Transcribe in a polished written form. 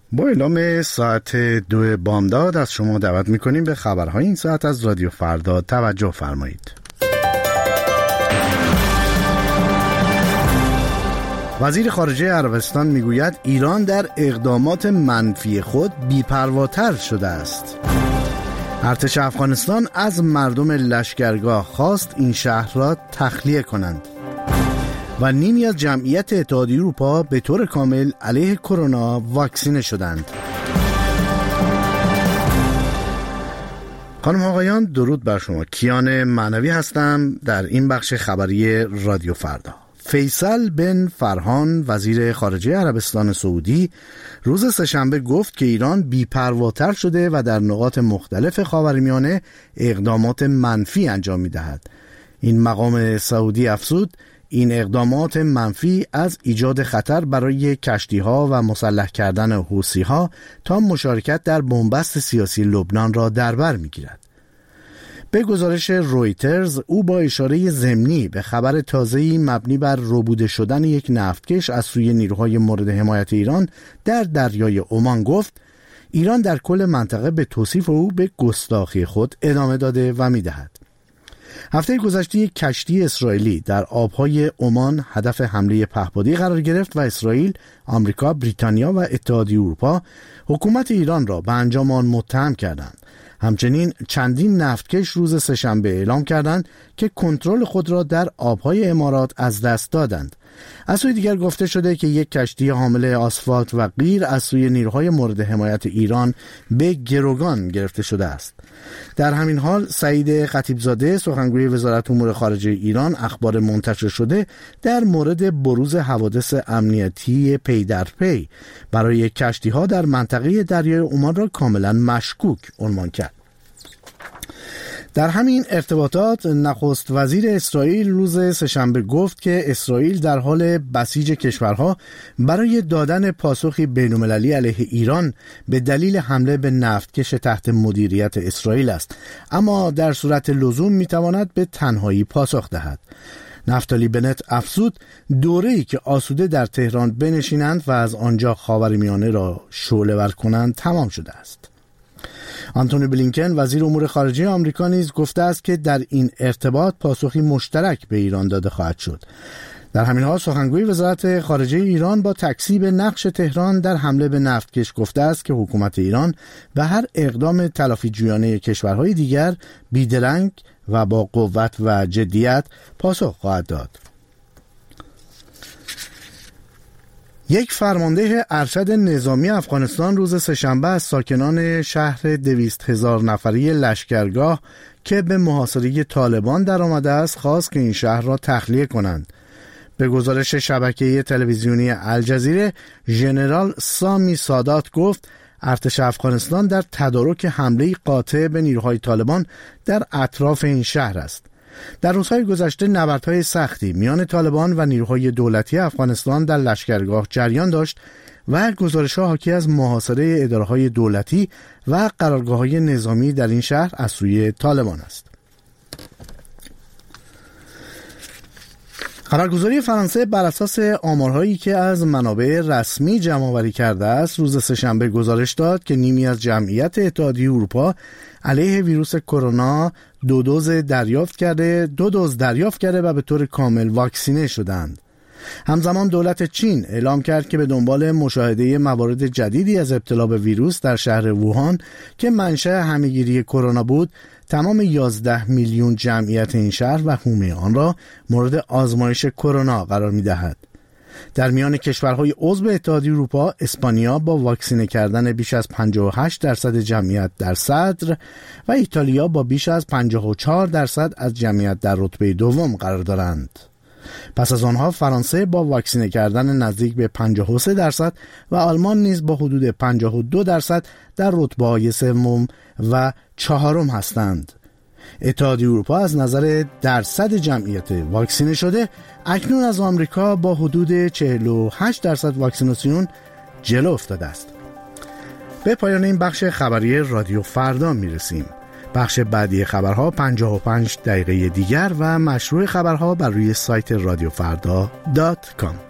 با اعلام ساعت 2 بامداد از شما دعوت میکنیم به خبرهای این ساعت از رادیو فردا توجه فرمایید. وزیر خارجه عربستان میگوید ایران در اقدامات منفی خود بی‌پرواتر شده است. ارتش افغانستان از مردم لشکرگاه خواست این شهر را تخلیه کنند. و نیمی از جمعیت اتحادیه اروپا به طور کامل علیه کرونا واکسینه شدند. خانم آقایان، درود بر شما. کیان معنوی هستم در این بخش خبری رادیو فردا. فیصل بن فرحان وزیر خارجه عربستان سعودی روز سه‌شنبه گفت که ایران بی‌پرواتر شده و در نقاط مختلف خاورمیانه اقدامات منفی انجام می‌دهد. این مقام سعودی افزود این اقدامات منفی از ایجاد خطر برای کشتی‌ها و مسلح کردن حوثی‌ها تا مشارکت در بنبست سیاسی لبنان را در بر می‌گیرد. به گزارش رویترز، او با اشاره ضمنی به خبر تازه‌ای مبنی بر ربوده شدن یک نفتکش از سوی نیروهای مورد حمایت ایران در دریای عمان گفت ایران در کل منطقه به توصیف او به گستاخی خود ادامه داده و می‌دهد. هفته گذشته یک کشتی اسرائیلی در آبهای عمان هدف حمله پهپادی قرار گرفت و اسرائیل، آمریکا، بریتانیا و اتحادیه اروپا حکومت ایران را به انجام آن متهم کردند. همچنین چندین نفتکش روز سه‌شنبه اعلام کردند که کنترل خود را در آبهای امارات از دست دادند. از سوی دیگر گفته شده که یک کشتی حامل آسفالت و قیر از سوی نیروهای مورد حمایت ایران به گروگان گرفته شده است. در همین حال سعید خطیبزاده سخنگوی وزارت امور خارجه ایران اخبار منتشر شده در مورد بروز حوادث امنیتی پی در پی برای کشتی‌ها در منطقه دریای عمان را کاملا مشکوک عنوان کرد. در همین ارتباطات نخست وزیر اسرائیل روز سه‌شنبه گفت که اسرائیل در حال بسیج کشورها برای دادن پاسخی بین‌المللی علیه ایران به دلیل حمله به نفتکش تحت مدیریت اسرائیل است، اما در صورت لزوم میتواند به تنهایی پاسخ دهد. نفتالی بنت افزود دوره‌ای که آسوده در تهران بنشینند و از آنجا خاورمیانه را شعله‌ور کنند تمام شده است. آنتونی بلینکن وزیر امور خارجه آمریکا نیز گفته است که در این ارتباط پاسخی مشترک به ایران داده خواهد شد. در همین حال سخنگوی وزارت خارجه ایران با تکذیب نقش تهران در حمله به نفتکش گفته است که حکومت ایران به هر اقدام تلافی جویانه کشورهای دیگر بیدرنگ و با قوت و جدیت پاسخ خواهد داد. یک فرمانده ارشد نظامی افغانستان روز سه‌شنبه از ساکنان شهر 200,000 نفری لشکرگاه که به محاصره طالبان در آمده است خواست که این شهر را تخلیه کنند. به گزارش شبکه تلویزیونی الجزیره، ژنرال سامی سادات گفت ارتش افغانستان در تدارک حمله قاطع به نیروهای طالبان در اطراف این شهر است. در روزهای گذشته نبردهای سختی میان طالبان و نیروهای دولتی افغانستان در لشکرگاه جریان داشت و گزارش‌ها حاکی از محاصره اداره‌های دولتی و قرارگاه‌های نظامی در این شهر از سوی طالبان است. خبرگزاری فرانسه بر اساس آمارهایی که از منابع رسمی جمع‌آوری کرده است روز سه‌شنبه گزارش داد که نیمی از جمعیت اتحادیه اروپا علیه ویروس کرونا دو دوز دریافت کرده و به طور کامل واکسینه شدند. همزمان دولت چین اعلام کرد که به دنبال مشاهده موارد جدیدی از ابتلا به ویروس در شهر ووهان که منشأ همه‌گیری کرونا بود، تمام 11 میلیون جمعیت این شهر و حومه آن را مورد آزمایش کرونا قرار می‌دهد. در میان کشورهای عضو اتحادیه اروپا، اسپانیا با واکسینه کردن بیش از 58% جمعیت در صدر و ایتالیا با بیش از 54% از جمعیت در رتبه دوم قرار دارند. پس از آنها فرانسه با واکسینه کردن نزدیک به 53% و آلمان نیز با حدود 52% در رتبه‌های سوم و چهارم هستند. اتحادیه اروپا از نظر درصد جمعیت واکسینه شده اکنون از آمریکا با حدود 48% واکسیناسیون جلو افتاده است. به پایان این بخش خبری رادیو فردا میرسیم. بخش بعدی خبرها 55 دقیقه دیگر و مشروع خبرها بر روی سایت رادیوفردا.com.